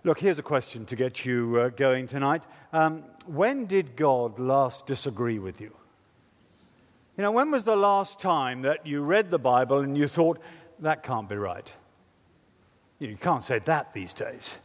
Look, here's a question to get you going tonight. When did God last disagree with you? You know, when was the last time that you read the Bible and you thought, that can't be right? You can't say that these days.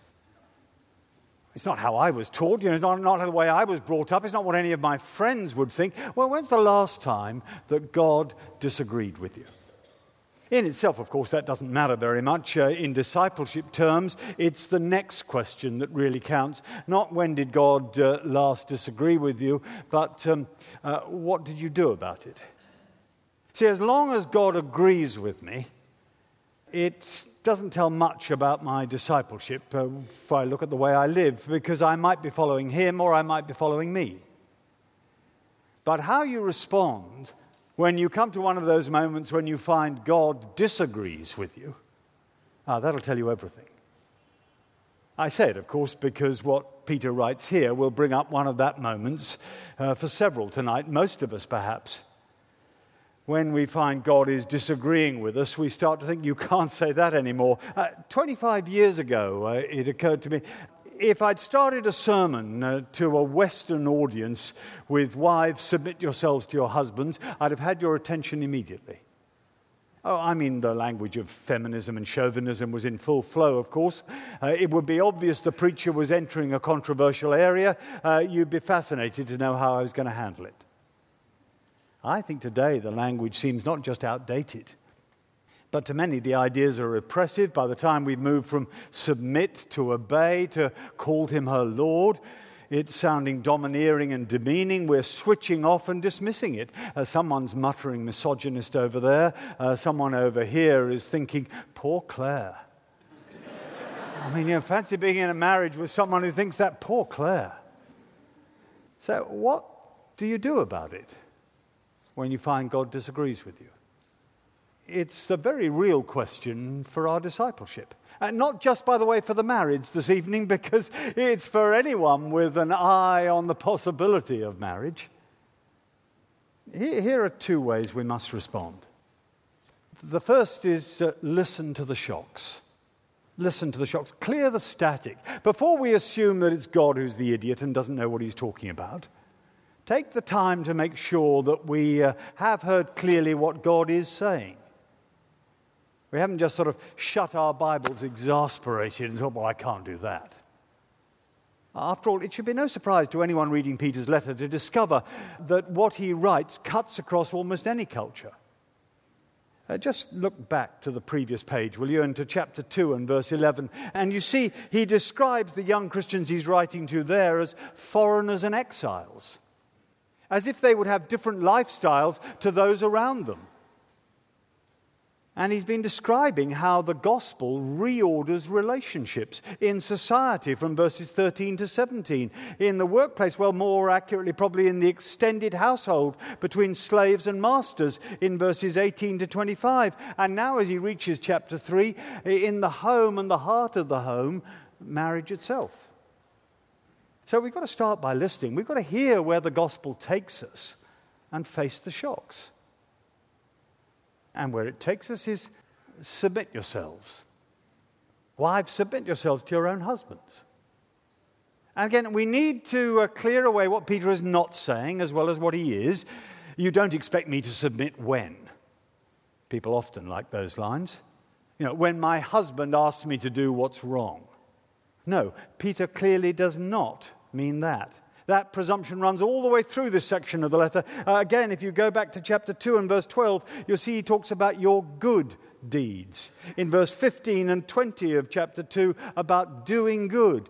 It's not how I was taught. It's not the way I was brought up. It's not what any of my friends would think. Well, when's the last time that God disagreed with you? In itself, of course, that doesn't matter very much. In discipleship terms, it's the next question that really counts. Not when did God last disagree with you, but what did you do about it? See, as long as God agrees with me, it doesn't tell much about my discipleship if I look at the way I live, because I might be following him or I might be following me. But how you respond when you come to one of those moments when you find God disagrees with you, that'll tell you everything. I say it, of course, because what Peter writes here will bring up one of that moments for several tonight, most of us perhaps. When we find God is disagreeing with us, we start to think, you can't say that anymore. 25 years ago, it occurred to me, if I'd started a sermon to a Western audience with wives, submit yourselves to your husbands, I'd have had your attention immediately. Oh, I mean, the language of feminism and chauvinism was in full flow, of course. It would be obvious the preacher was entering a controversial area. You'd be fascinated to know how I was going to handle it. I think today the language seems not just outdated, but to many, the ideas are repressive. By the time we've moved from submit to obey to called him her Lord, it's sounding domineering and demeaning. We're switching off and dismissing it. Someone's muttering misogynist over there. Someone over here is thinking, poor Claire. I mean, fancy being in a marriage with someone who thinks that, poor Claire. So what do you do about it when you find God disagrees with you? It's a very real question for our discipleship. And not just, by the way, for the married this evening, because it's for anyone with an eye on the possibility of marriage. Here are two ways we must respond. The first is listen to the shocks. Listen to the shocks. Clear the static. Before we assume that it's God who's the idiot and doesn't know what he's talking about, take the time to make sure that we have heard clearly what God is saying. We haven't just sort of shut our Bibles exasperated and thought, well, I can't do that. After all, it should be no surprise to anyone reading Peter's letter to discover that what he writes cuts across almost any culture. Just look back to the previous page, will you, and to chapter 2 and verse 11. And you see, he describes the young Christians he's writing to there as foreigners and exiles, as if they would have different lifestyles to those around them. And he's been describing how the gospel reorders relationships in society from verses 13 to 17. In the workplace, well, more accurately, probably in the extended household between slaves and masters in verses 18 to 25. And now as he reaches chapter 3, in the home and the heart of the home, marriage itself. So we've got to start by listening. We've got to hear where the gospel takes us and face the shocks. And where it takes us is submit yourselves. Wives, submit yourselves to your own husbands. And again, we need to clear away what Peter is not saying as well as what he is. You don't expect me to submit when. People often like those lines. You know, when my husband asks me to do what's wrong. No, Peter clearly does not mean that. That presumption runs all the way through this section of the letter. Again, if you go back to chapter 2 and verse 12, you'll see he talks about your good deeds. In verse 15 and 20 of chapter 2, about doing good.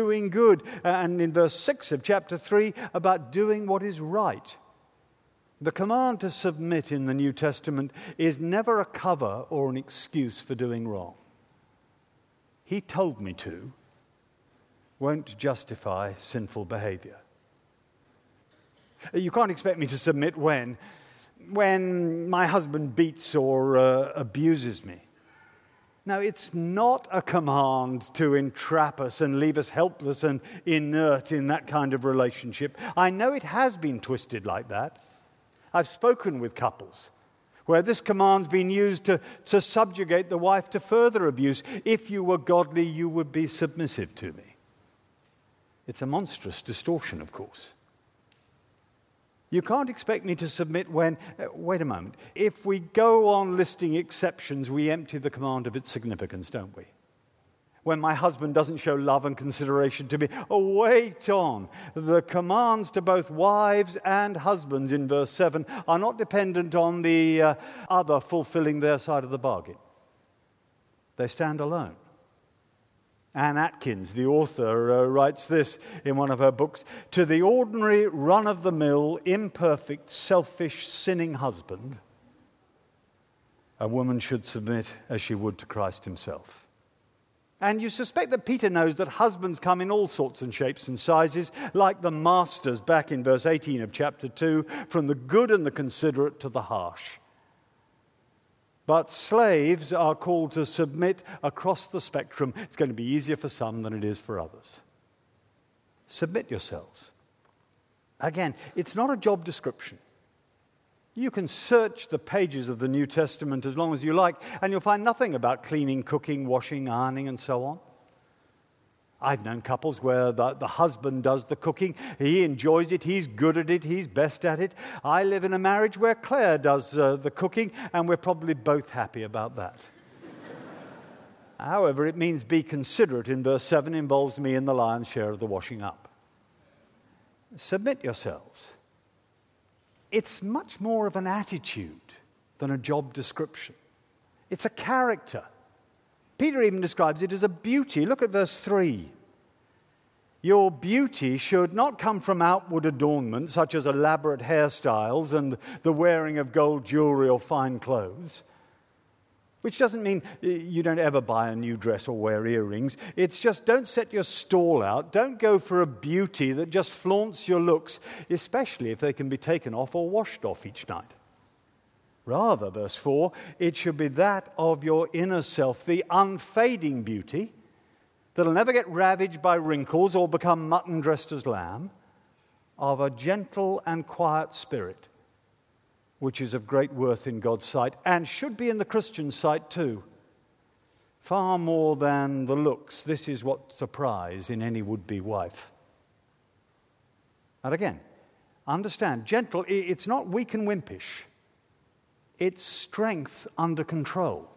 And in verse 6 of chapter 3, about doing what is right. The command to submit in the New Testament is never a cover or an excuse for doing wrong. He told me to won't justify sinful behavior. You can't expect me to submit when my husband beats or abuses me. Now, it's not a command to entrap us and leave us helpless and inert in that kind of relationship. I know it has been twisted like that. I've spoken with couples where this command's been used to subjugate the wife to further abuse. If you were godly, you would be submissive to me. It's a monstrous distortion, of course. You can't expect me to submit when, wait a moment, if we go on listing exceptions, we empty the command of its significance, don't we? When my husband doesn't show love and consideration to me, wait on. The commands to both wives and husbands in verse 7 are not dependent on the other fulfilling their side of the bargain. They stand alone. Anne Atkins, the author, writes this in one of her books: to the ordinary, run-of-the-mill, imperfect, selfish, sinning husband, a woman should submit as she would to Christ himself. And you suspect that Peter knows that husbands come in all sorts and shapes and sizes, like the masters back in verse 18 of chapter 2, from the good and the considerate to the harsh. But slaves are called to submit across the spectrum. It's going to be easier for some than it is for others. Submit yourselves. Again, it's not a job description. You can search the pages of the New Testament as long as you like, and you'll find nothing about cleaning, cooking, washing, ironing, and so on. I've known couples where the husband does the cooking. He enjoys it. He's good at it. He's best at it. I live in a marriage where Claire does the cooking, and we're probably both happy about that. However, it means be considerate in verse 7 involves me in the lion's share of the washing up. Submit yourselves. It's much more of an attitude than a job description. It's a character. Peter even describes it as a beauty. Look at verse 3. Your beauty should not come from outward adornment, such as elaborate hairstyles and the wearing of gold jewelry or fine clothes. Which doesn't mean you don't ever buy a new dress or wear earrings. It's just don't set your stall out. Don't go for a beauty that just flaunts your looks, especially if they can be taken off or washed off each night. Rather, verse 4, it should be that of your inner self, the unfading beauty that'll never get ravaged by wrinkles or become mutton dressed as lamb, of a gentle and quiet spirit, which is of great worth in God's sight and should be in the Christian's sight too. Far more than the looks, this is what's a prize in any would-be wife. And again, understand, gentle, it's not weak and wimpish. It's strength under control.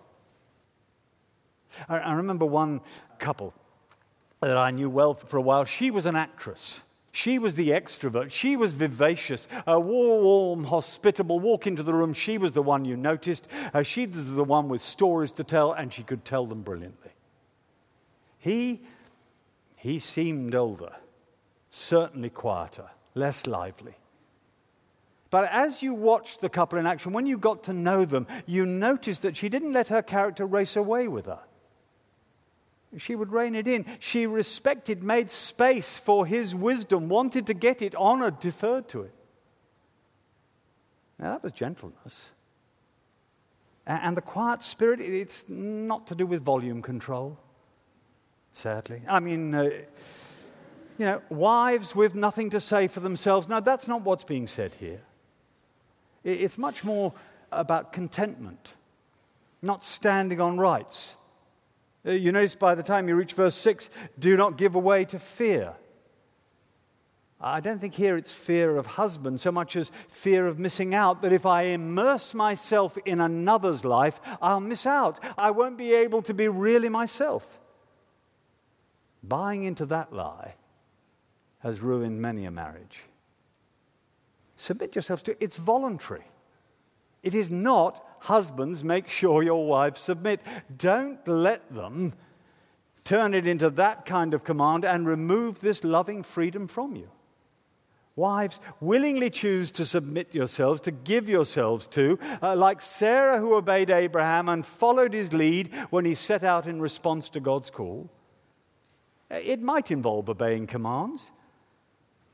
I remember one couple that I knew well for a while. She was an actress. She was the extrovert. She was vivacious, warm, hospitable. Walk into the room, she was the one you noticed. She was the one with stories to tell, and she could tell them brilliantly. He seemed older, certainly quieter, less lively. But as you watched the couple in action, when you got to know them, you noticed that she didn't let her character race away with her. She would rein it in. She respected, made space for his wisdom, wanted to get it honored, deferred to it. Now that was gentleness. And the quiet spirit, it's not to do with volume control, sadly. I mean, wives with nothing to say for themselves. No, that's not what's being said here. It's much more about contentment, not standing on rights. You notice by the time you reach verse 6, do not give away to fear. I don't think here it's fear of husband so much as fear of missing out, that if I immerse myself in another's life, I'll miss out. I won't be able to be really myself. Buying into that lie has ruined many a marriage. Submit yourselves to it. It's voluntary. It is not, husbands, make sure your wives submit. Don't let them turn it into that kind of command and remove this loving freedom from you. Wives, willingly choose to submit yourselves, to give yourselves to, like Sarah who obeyed Abraham and followed his lead when he set out in response to God's call. It might involve obeying commands.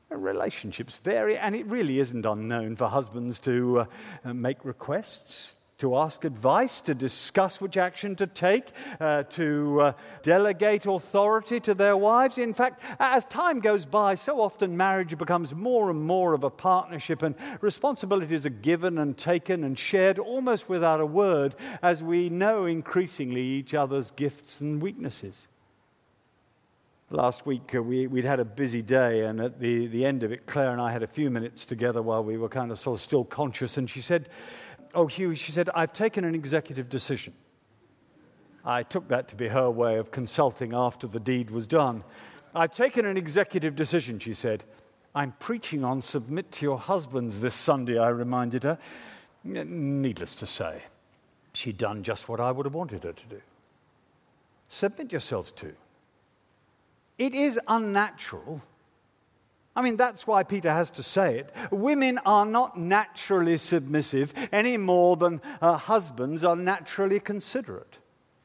Relationships vary, and it really isn't unknown for husbands to make requests. to ask advice, to discuss which action to take, to delegate authority to their wives. In fact, as time goes by, so often marriage becomes more and more of a partnership, and responsibilities are given and taken and shared almost without a word, as we know increasingly each other's gifts and weaknesses. Last week, we'd had a busy day, and at the end of it, Claire and I had a few minutes together while we were kind of sort of still conscious, and she said, "Oh, Hugh," she said, "I've taken an executive decision." I took that to be her way of consulting after the deed was done. "I've taken an executive decision," she said. "I'm preaching on submit to your husbands this Sunday," I reminded her. Needless to say, she'd done just what I would have wanted her to do. Submit yourselves to. It is unnatural. I mean, that's why Peter has to say it. Women are not naturally submissive any more than husbands are naturally considerate.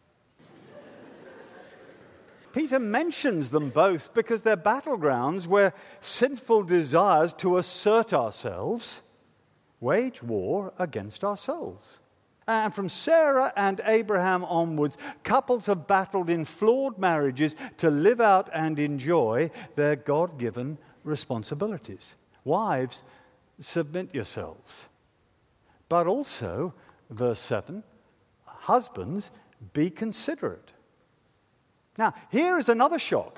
Peter mentions them both because they're battlegrounds where sinful desires to assert ourselves wage war against our souls. And from Sarah and Abraham onwards, couples have battled in flawed marriages to live out and enjoy their God-given responsibilities. Wives, submit yourselves. But also, verse 7, husbands, be considerate. Now, here is another shock.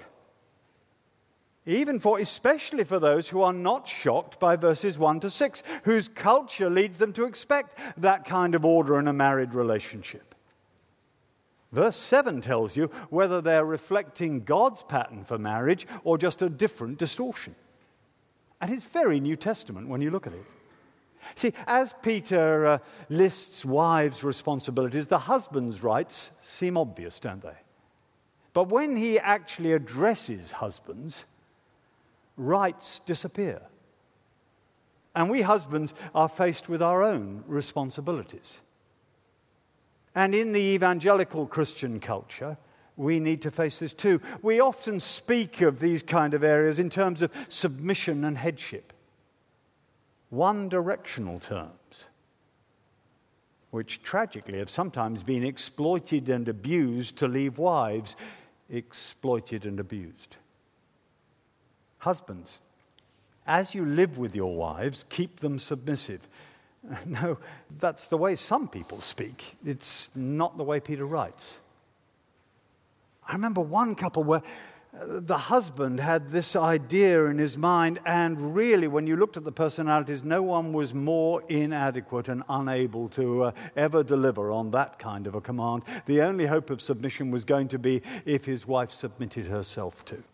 Especially for those who are not shocked by verses 1 to 6, whose culture leads them to expect that kind of order in a married relationship. Verse 7 tells you whether they're reflecting God's pattern for marriage or just a different distortion. And it's very New Testament when you look at it. See, as Peter lists wives' responsibilities, the husband's rights seem obvious, don't they? But when he actually addresses husbands, rights disappear. And we husbands are faced with our own responsibilities. And in the evangelical Christian culture, we need to face this too. We often speak of these kind of areas in terms of submission and headship. One-directional terms, which tragically have sometimes been exploited and abused to leave wives exploited and abused. Husbands, as you live with your wives, keep them submissive. No, that's the way some people speak. It's not the way Peter writes. I remember one couple where the husband had this idea in his mind, and really, when you looked at the personalities, no one was more inadequate and unable to ever deliver on that kind of a command. The only hope of submission was going to be if his wife submitted herself to.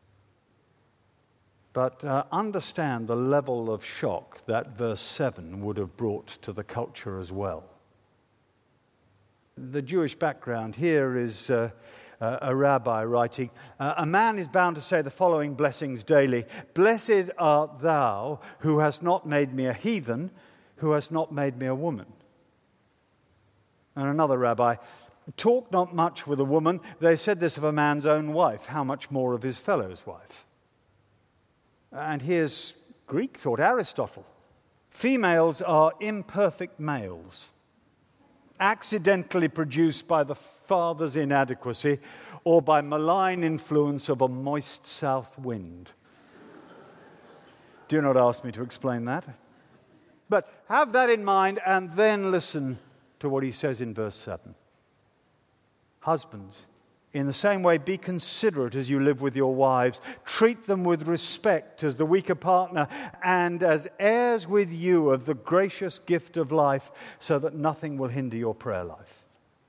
But understand the level of shock that verse 7 would have brought to the culture as well. The Jewish background here is a rabbi writing, "A man is bound to say the following blessings daily. Blessed art thou who hast not made me a heathen, who hast not made me a woman." And another rabbi, "Talk not much with a woman. They said this of a man's own wife. How much more of his fellow's wife?" And here's Greek thought, Aristotle. "Females are imperfect males, accidentally produced by the father's inadequacy or by malign influence of a moist south wind." Do not ask me to explain that. But have that in mind and then listen to what he says in verse 7. Husbands, in the same way, be considerate as you live with your wives. Treat them with respect as the weaker partner and as heirs with you of the gracious gift of life, so that nothing will hinder your prayer life.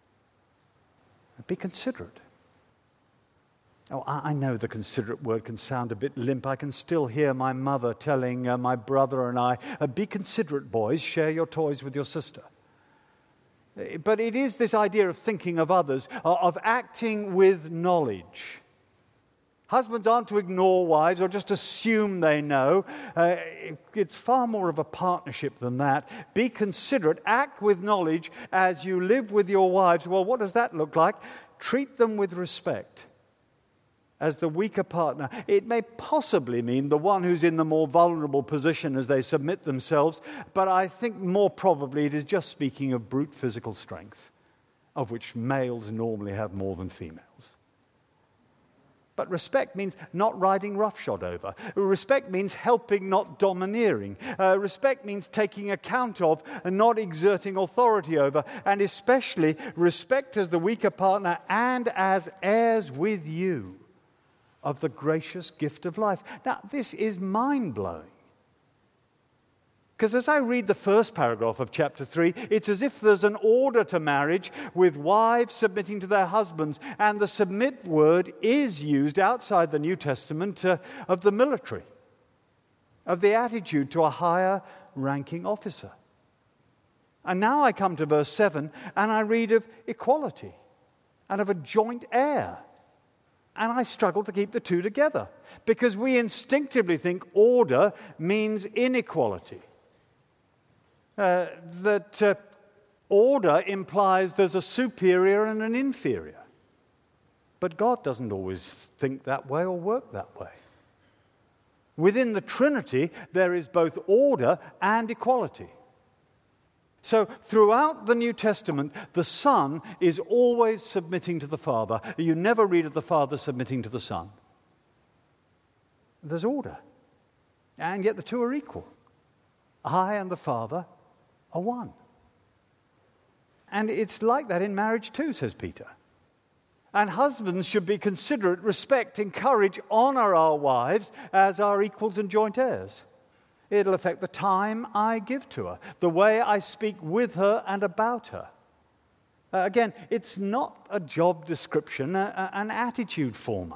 Be considerate. Oh, I know the considerate word can sound a bit limp. I can still hear my mother telling my brother and I, "Be considerate, boys, share your toys with your sister." But it is this idea of thinking of others, of acting with knowledge. Husbands aren't to ignore wives or just assume they know. It's far more of a partnership than that. Be considerate, act with knowledge as you live with your wives. Well, what does that look like? Treat them with respect as the weaker partner. It may possibly mean the one who's in the more vulnerable position as they submit themselves, but I think more probably it is just speaking of brute physical strength, of which males normally have more than females. But respect means not riding roughshod over. Respect means helping, not domineering. Respect means taking account of and not exerting authority over. And especially respect as the weaker partner and as heirs with you of the gracious gift of life. Now, this is mind-blowing. Because as I read the first paragraph of chapter 3, it's as if there's an order to marriage with wives submitting to their husbands, and the submit word is used outside the New Testament of the military, of the attitude to a higher ranking officer. And now I come to verse 7, and I read of equality and of a joint heir. And I struggle to keep the two together, because we instinctively think order means inequality. That order implies there's a superior and an inferior. But God doesn't always think that way or work that way. Within the Trinity, there is both order and equality. So throughout the New Testament, the Son is always submitting to the Father. You never read of the Father submitting to the Son. There's order. And yet the two are equal. I and the Father are one. And it's like that in marriage too, says Peter. And husbands should be considerate, respect, encourage, honor our wives as our equals and joint heirs. It'll affect the time I give to her, the way I speak with her and about her. Again, it's not a job description, an attitude former.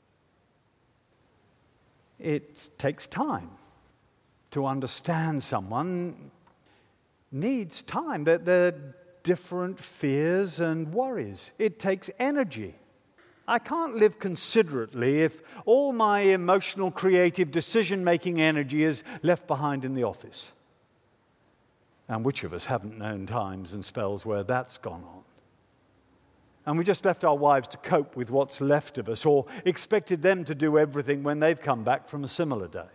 It takes time. To understand someone needs time. There are different fears and worries. It takes energy. I can't live considerately if all my emotional, creative, decision-making energy is left behind in the office. And which of us haven't known times and spells where that's gone on? And we just left our wives to cope with what's left of us, or expected them to do everything when they've come back from a similar day.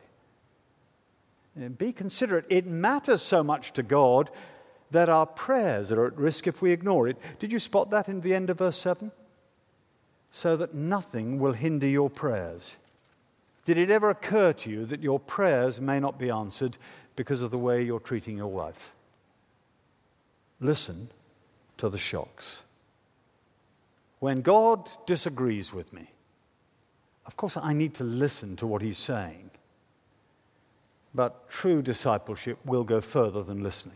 Be considerate. It matters so much to God that our prayers are at risk if we ignore it. Did you spot that in the end of verse 7? So that nothing will hinder your prayers. Did it ever occur to you that your prayers may not be answered because of the way you're treating your wife? Listen to the shocks. When God disagrees with me, of course I need to listen to what he's saying. But true discipleship will go further than listening.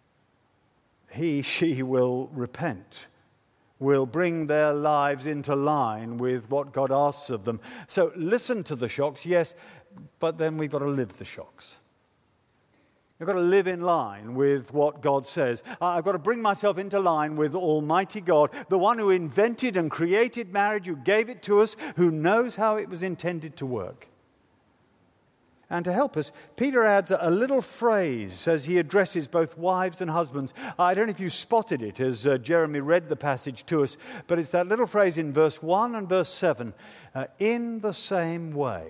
She will repent, will bring their lives into line with what God asks of them. So listen to the shocks, yes, but then we've got to live the shocks. I've got to live in line with what God says. I've got to bring myself into line with Almighty God, the one who invented and created marriage, who gave it to us, who knows how it was intended to work. And to help us, Peter adds a little phrase as he addresses both wives and husbands. I don't know if you spotted it as Jeremy read the passage to us, but it's that little phrase in verse 1 and verse 7, in the same way.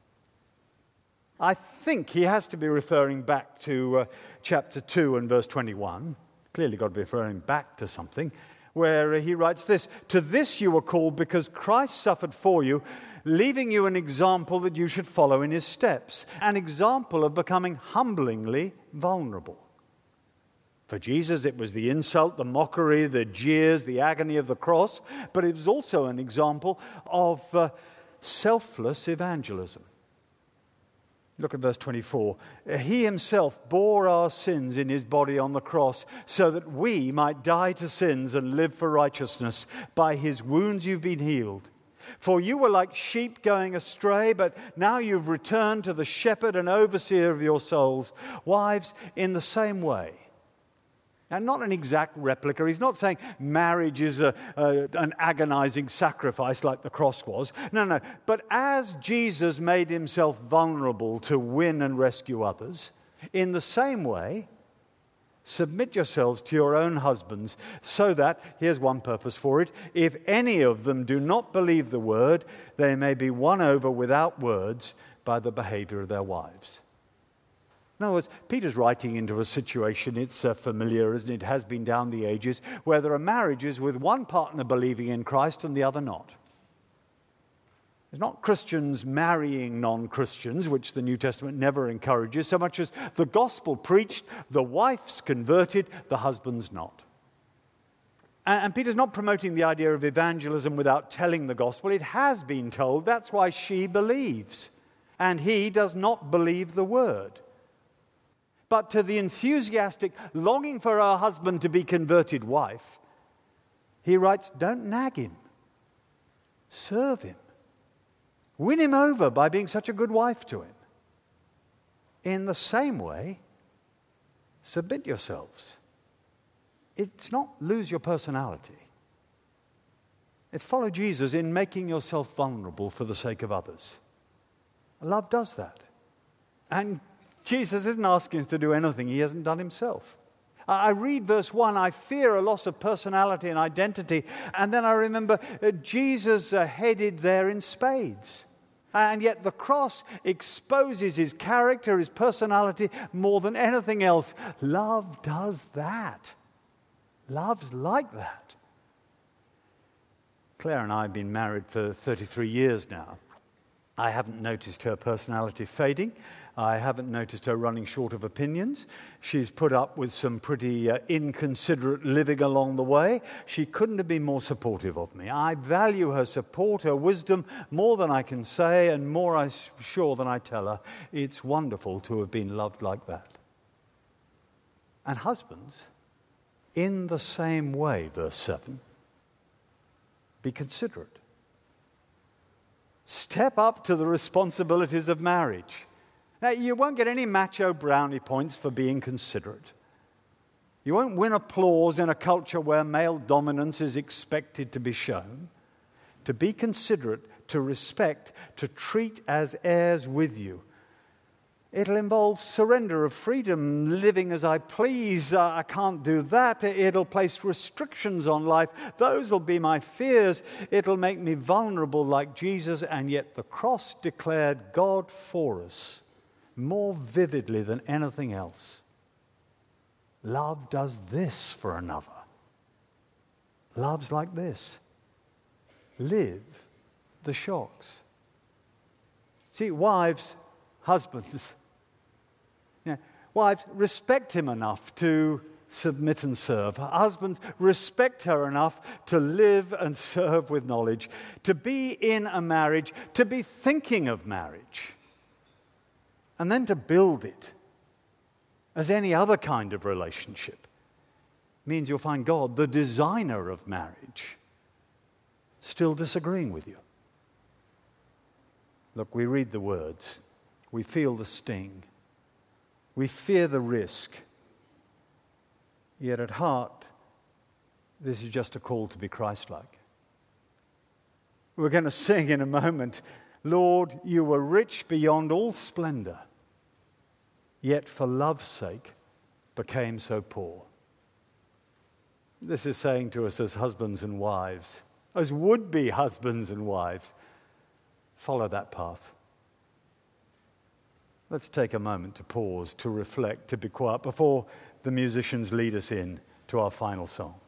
I think he has to be referring back to chapter 2 and verse 21. Clearly got to be referring back to something, where he writes this, to this you were called because Christ suffered for you, leaving you an example that you should follow in his steps, an example of becoming humblingly vulnerable. For Jesus, it was the insult, the mockery, the jeers, the agony of the cross, but it was also an example of selfless evangelism. Look at verse 24. He himself bore our sins in his body on the cross so that we might die to sins and live for righteousness. By his wounds you've been healed. For you were like sheep going astray, but now you've returned to the shepherd and overseer of your souls. Wives, in the same way. And not an exact replica. He's not saying marriage is an agonizing sacrifice like the cross was. No. But as Jesus made himself vulnerable to win and rescue others, in the same way, Submit yourselves to your own husbands, so that, here's one purpose for it, if any of them do not believe the word, they may be won over without words by the behavior of their wives. In other words, Peter's writing into a situation, it's familiar, isn't it? It has been down the ages, where there are marriages with one partner believing in Christ and the other not. It's not Christians marrying non-Christians, which the New Testament never encourages, so much as the gospel preached, the wife's converted, the husband's not. And Peter's not promoting the idea of evangelism without telling the gospel. It has been told. That's why she believes. And he does not believe the word. But to the enthusiastic, longing for her husband to be converted wife, he writes, don't nag him. Serve him. Win him over by being such a good wife to him. In the same way, submit yourselves. It's not lose your personality. It's follow Jesus in making yourself vulnerable for the sake of others. Love does that. And Jesus isn't asking us to do anything he hasn't done himself. I read verse 1, I fear a loss of personality and identity. And then I remember Jesus headed there in spades. And yet the cross exposes his character, his personality, more than anything else. Love does that. Love's like that. Claire and I have been married for 33 years now. I haven't noticed her personality fading. I haven't noticed her running short of opinions. She's put up with some pretty inconsiderate living along the way. She couldn't have been more supportive of me. I value her support, her wisdom, more than I can say and more I'm sure than I tell her. It's wonderful to have been loved like that. And husbands, in the same way, verse 7, be considerate. Step up to the responsibilities of marriage. Now, you won't get any macho brownie points for being considerate. You won't win applause in a culture where male dominance is expected to be shown. To be considerate, to respect, to treat as heirs with you. It'll involve surrender of freedom, living as I please. I can't do that. It'll place restrictions on life. Those will be my fears. It'll make me vulnerable like Jesus, and yet the cross declared God for us more vividly than anything else. Love does this for another. Love's like this. Live the shocks. See, wives, husbands, wives, respect him enough to submit and serve. Husbands, respect her enough to live and serve with knowledge, to be in a marriage, to be thinking of marriage, and then to build it as any other kind of relationship. Means you'll find God, the designer of marriage, still disagreeing with you. Look, we read the words. We feel the sting. We fear the risk. Yet at heart, this is just a call to be Christ-like. We're going to sing in a moment, Lord, you were rich beyond all splendor, yet for love's sake became so poor. This is saying to us as husbands and wives, as would-be husbands and wives, follow that path. Let's take a moment to pause, to reflect, to be quiet before the musicians lead us in to our final song.